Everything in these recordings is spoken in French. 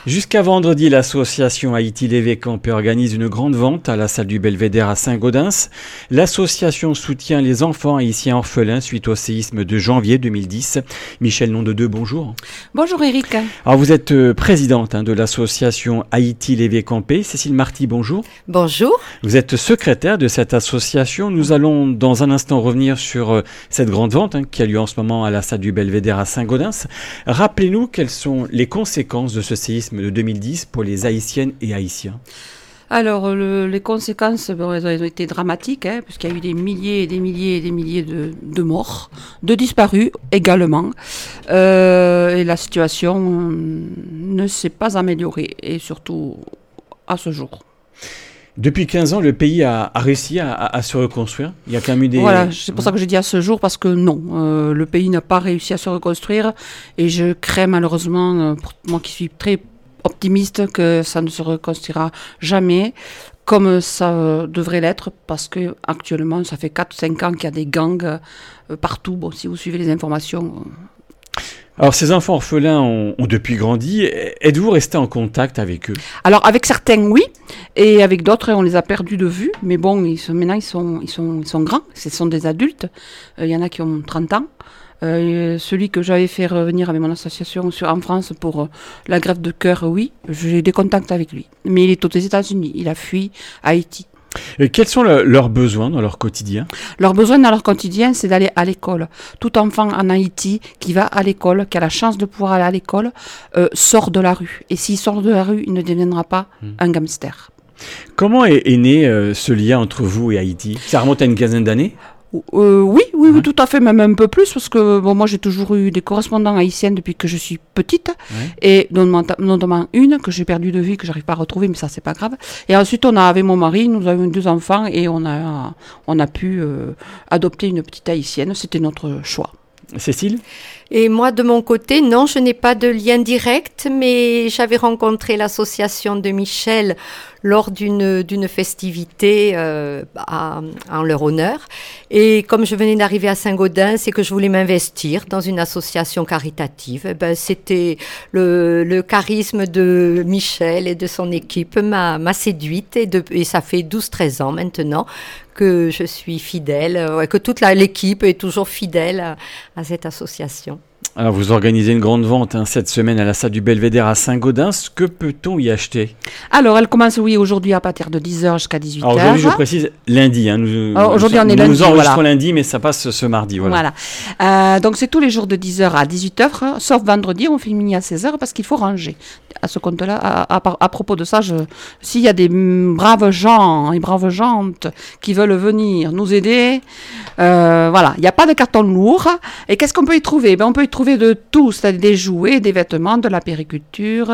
Jusqu'à vendredi, l'association Haïti Lévé Campé organise une grande vente à la salle du Belvédère à Saint-Gaudens. L'association soutient les enfants haïtiens orphelins suite au séisme de janvier 2010. Michel Nom-de-Deux, bonjour. Bonjour Eric. Alors vous êtes présidente de l'association Haïti Lévé Campé. Cécile Marty, bonjour. Bonjour. Vous êtes secrétaire de cette association. Nous allons dans un instant revenir sur cette grande vente qui a lieu en ce moment à la salle du Belvédère à Saint-Gaudens. Rappelez-nous quelles sont les conséquences de ce séisme de 2010 pour les Haïtiennes et Haïtiens. Alors, les conséquences, elles ont été dramatiques, puisqu'il y a eu des milliers et des milliers et des milliers de morts, de disparus également. Et la situation ne s'est pas améliorée, et surtout à ce jour. Depuis 15 ans, le pays a réussi à se reconstruire. Il y a quand même eu des... Voilà, c'est pour ça que je dis à ce jour, parce que non, le pays n'a pas réussi à se reconstruire. Et je crains malheureusement, pour moi qui suis très optimiste, que ça ne se reconstruira jamais comme ça devrait l'être, parce que actuellement, ça fait 4-5 ans qu'il y a des gangs partout. Bon, si vous suivez les informations... Alors, ces enfants orphelins ont depuis grandi. Êtes-vous resté en contact avec eux? Alors, avec certains, oui, et avec d'autres, on les a perdus de vue. Mais bon, maintenant, ils sont grands, ce sont des adultes. Il y en a qui ont 30 ans. Celui que j'avais fait revenir avec mon association en France pour la greffe de cœur, oui, j'ai des contacts avec lui. Mais il est aux États-Unis, il a fui Haïti. Et quels sont leurs besoins dans leur quotidien? Leurs besoins dans leur quotidien, c'est d'aller à l'école. Tout enfant en Haïti qui va à l'école, qui a la chance de pouvoir aller à l'école, sort de la rue. Et s'il sort de la rue, il ne deviendra pas un gangster. Comment est né ce lien entre vous et Haïti? Ça remonte à une quinzaine d'années? Oui, tout à fait, même un peu plus, parce que bon, moi j'ai toujours eu des correspondants haïtiennes depuis que je suis petite, et notamment une que j'ai perdue de vue, que j'arrive pas à retrouver, mais ça c'est pas grave. Et ensuite avec mon mari, nous avons 2 enfants, et on a pu adopter une petite haïtienne, c'était notre choix. Cécile? Et moi, de mon côté, non, je n'ai pas de lien direct, mais j'avais rencontré l'association de Michel lors d'une festivité en leur honneur. Et comme je venais d'arriver à Saint-Gaudens et que je voulais m'investir dans une association caritative, c'était le charisme de Michel et de son équipe m'a séduite. Et ça fait 12-13 ans maintenant que je suis fidèle, que toute l'équipe est toujours fidèle à cette association. Alors vous organisez une grande vente cette semaine à la salle du Belvédère à Saint-Gaudens. Que peut-on y acheter? Alors elle commence aujourd'hui à partir de 10h jusqu'à 18h. Alors aujourd'hui, je précise, lundi. Aujourd'hui on est lundi. Nous enregistrons lundi, mais ça passe ce mardi. Voilà. Donc c'est tous les jours de 10h à 18h, sauf vendredi, on finit à 16h parce qu'il faut ranger. À ce compte-là, à propos de ça, s'il y a des braves gens et braves jantes qui veulent venir nous aider, voilà, il n'y a pas de carton lourd. Et qu'est-ce qu'on peut y trouver? On peut y trouver de tout, c'est-à-dire des jouets, des vêtements, de la périculture,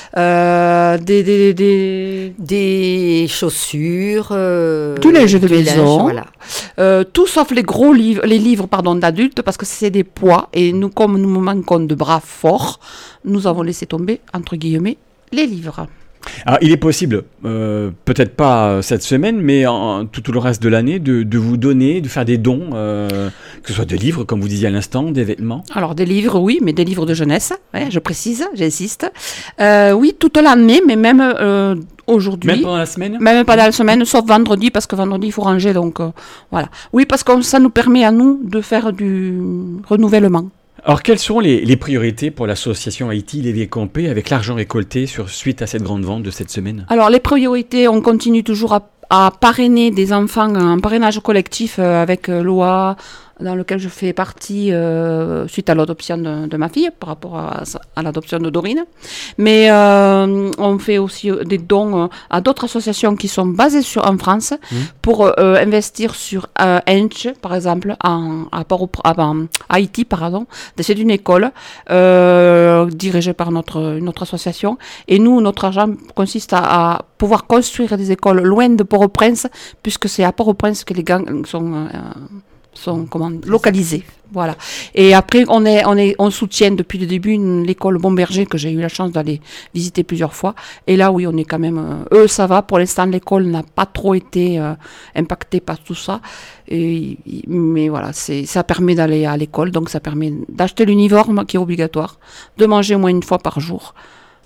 des chaussures, du linge de maison, voilà. Tout sauf les gros livres, d'adultes, parce que c'est des poids, et nous, comme nous manquons de bras forts, nous avons laissé tomber, entre guillemets, les livres. Alors, il est possible, peut-être pas cette semaine, mais tout le reste de l'année, de vous donner, de faire des dons, que ce soit de livres, comme vous disiez à l'instant, des vêtements. Alors, des livres, oui, mais des livres de jeunesse, je précise, j'insiste. Oui, toute l'année, mais même aujourd'hui. Même pendant la semaine? Même pendant la semaine, sauf vendredi, parce que vendredi, il faut ranger, donc voilà. Oui, parce que ça nous permet à nous de faire du renouvellement. Alors, quelles seront les priorités pour l'association Haïti Lévé Campé avec l'argent récolté suite à cette grande vente de cette semaine? Alors, les priorités, on continue toujours à parrainer des enfants en parrainage collectif avec l'OA, dans lequel je fais partie suite à l'adoption de ma fille, par rapport à l'adoption de Dorine. Mais on fait aussi des dons à d'autres associations qui sont basées en France pour investir sur Enche, par exemple, à Haïti, pardon. C'est une école dirigée par notre association. Et nous, notre argent consiste à pouvoir construire des écoles loin de Port-au-Prince, puisque c'est à Port-au-Prince que les gangs sont localisés. Voilà. Et après, on soutient depuis le début l'école Bomberger, que j'ai eu la chance d'aller visiter plusieurs fois. Et là, oui, on est quand même... ça va. Pour l'instant, l'école n'a pas trop été impactée par tout ça. Mais voilà, ça permet d'aller à l'école. Donc, ça permet d'acheter l'uniforme qui est obligatoire, de manger au moins une fois par jour. Cécile ?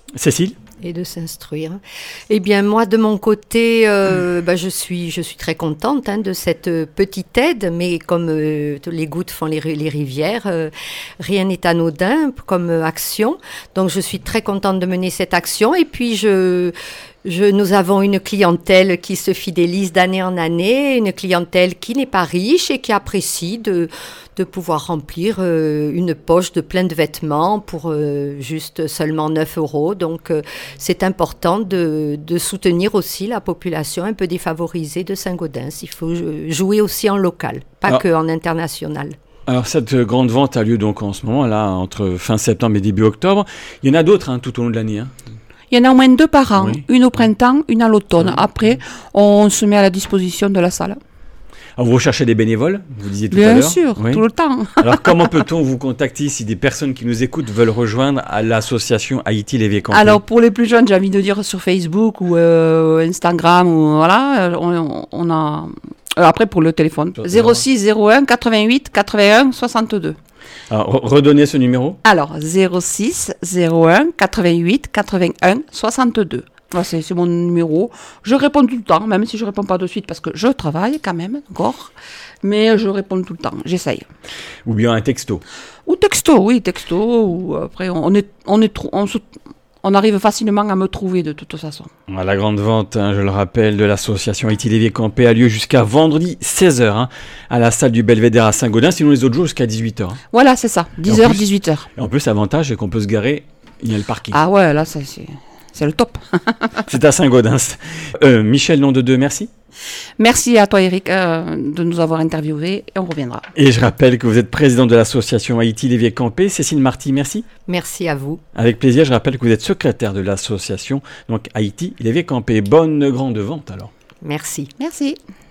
Et de s'instruire. Eh bien, moi, de mon côté, je suis très contente de cette petite aide, mais comme les gouttes font les rivières, rien n'est anodin comme action. Donc, je suis très contente de mener cette action. Et puis, nous avons une clientèle qui se fidélise d'année en année, une clientèle qui n'est pas riche et qui apprécie de pouvoir remplir une poche de plein de vêtements pour juste seulement 9 €. Donc, c'est important de soutenir aussi la population un peu défavorisée de Saint-Gaudens. Il faut jouer aussi en local, pas que en international. Alors, cette grande vente a lieu donc en ce moment, là, entre fin septembre et début octobre. Il y en a d'autres tout au long de l'année. Il y en a au moins 2 par an, une au printemps, une à l'automne. Après, on se met à la disposition de la salle. Alors, vous recherchez des bénévoles, vous disiez tout à l'heure. Bien sûr, tout le temps. Alors, comment peut-on vous contacter si des personnes qui nous écoutent veulent rejoindre à l'association Haïti Lévé Campé? Alors, pour les plus jeunes, j'ai envie de dire sur Facebook ou Instagram, ou voilà, on a... après, pour le téléphone, 06 01 88 81 62. Alors, redonnez ce numéro. Alors, 06 01 88 81 62. Voilà, c'est mon numéro. Je réponds tout le temps, même si je ne réponds pas de suite parce que je travaille quand même encore. Mais je réponds tout le temps, j'essaye. Ou bien un texto. Ou texto, oui, texto. Ou après, on arrive facilement à me trouver de toute façon. La grande vente, je le rappelle, de l'association Haïti Lévé Campé a lieu jusqu'à vendredi 16h à la salle du Belvédère à Saint-Gaudens, sinon les autres jours jusqu'à 18h. Voilà, c'est ça, 10h, 18h. Et en plus, l'avantage, c'est qu'on peut se garer, il y a le parking. Ah ouais, là, c'est le top. C'est à Saint-Gaudens. Michel Nom de Deux, merci. Merci à toi, Eric, de nous avoir interviewés et on reviendra. Et je rappelle que vous êtes président de l'association Haïti Lévé Campé. Cécile Marty, merci. Merci à vous. Avec plaisir, je rappelle que vous êtes secrétaire de l'association donc Haïti Lévé Campé. Bonne grande vente alors. Merci. Merci.